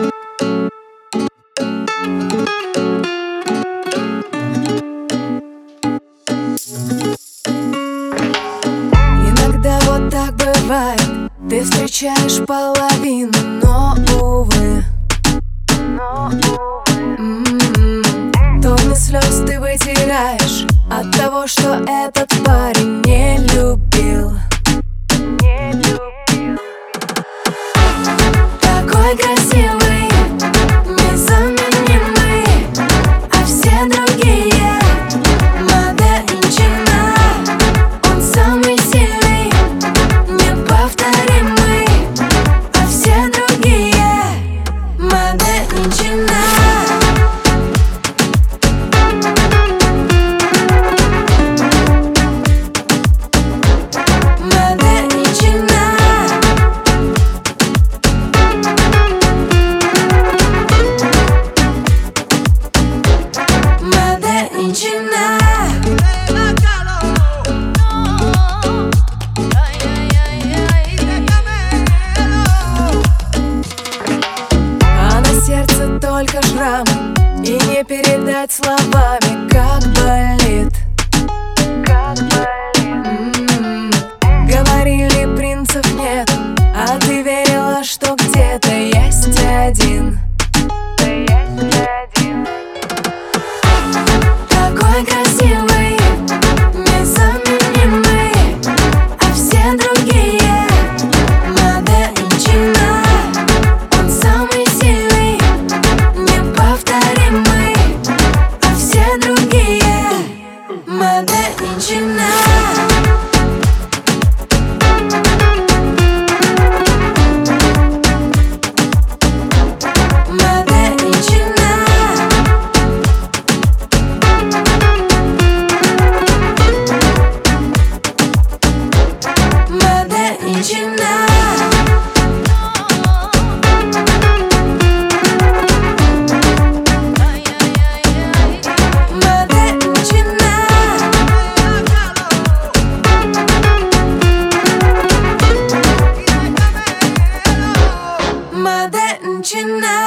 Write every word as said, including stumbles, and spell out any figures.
Иногда вот так бывает, ты встречаешь половину, но увы, м-м-м. Тонны слез ты вытираешь от того, что этот парень не любил. Такой красивый, незаменимый, а все другие модельчина. Он самый сильный, неповторимый, а все другие модельчина. А на сердце только шрам, и не передать словами, как болит. М-м-м. Говорили, принцев нет, а ты верила, что где-то есть один. Такой красивый, незаменимый, а все другие модельчина. Он самый сильный, неповторимый, а все другие модельчина. Модельчина.